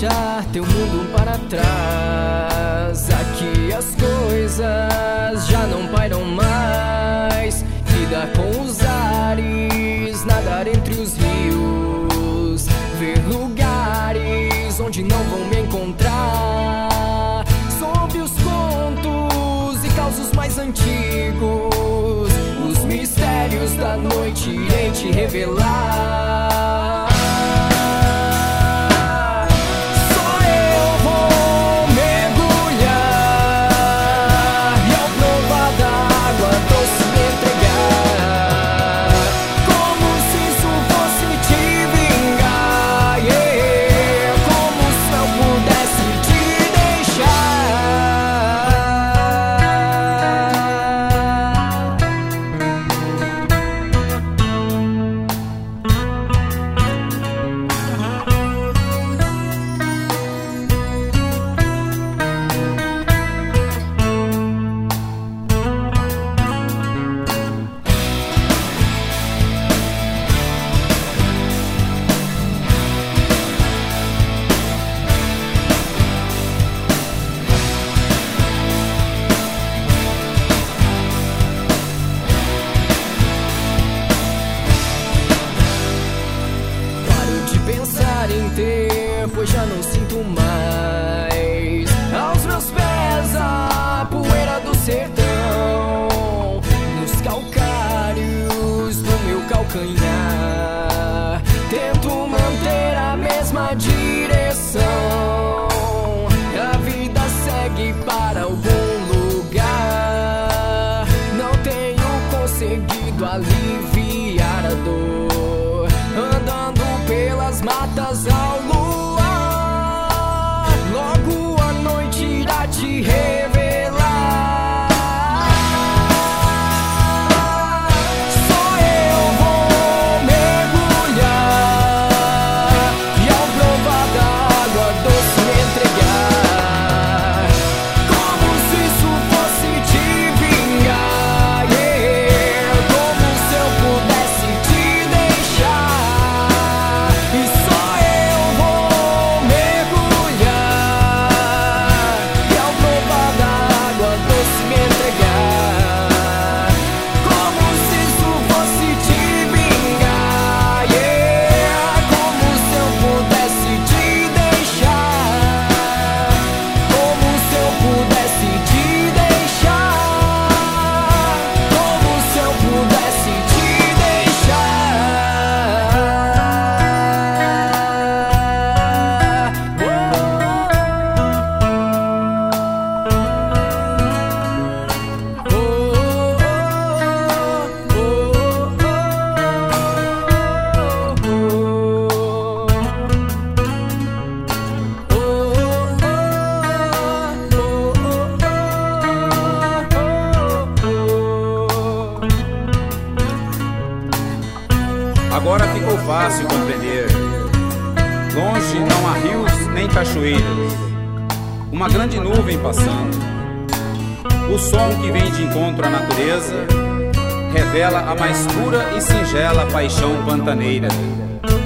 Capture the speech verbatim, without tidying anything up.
deixar teu mundo para trás. Aqui as coisas já não pairam mais. Vida com os ares, nadar entre os rios, ver lugares onde não vão me encontrar. Sobre os contos e causos mais antigos, os mistérios da noite irei te revelar. Em tempo eu já não sinto mais aos meus pés a poeira do sertão, nos calcários do meu calcanhar. Tento manter a mesma direção, a vida segue para algum lugar. Não tenho conseguido aliviar a dor, andando pelas matas ao luar. Logo a noite irá te revelar. Só eu vou mergulhar e ao provar da água doce me entregar, como se isso fosse te vingar, yeah. Como se eu pudesse te deixar. E só eu vou mergulhar e ao provar da água doce me entregar, como se isso fosse te vingar, yeah. Como se eu pudesse te deixar, como se eu pudesse te deixar, como se eu pudesse te Agora ficou fácil compreender. Longe não há rios nem cachoeiras, uma grande nuvem passando. O som que vem de encontro à natureza revela a mais pura e singela paixão pantaneira.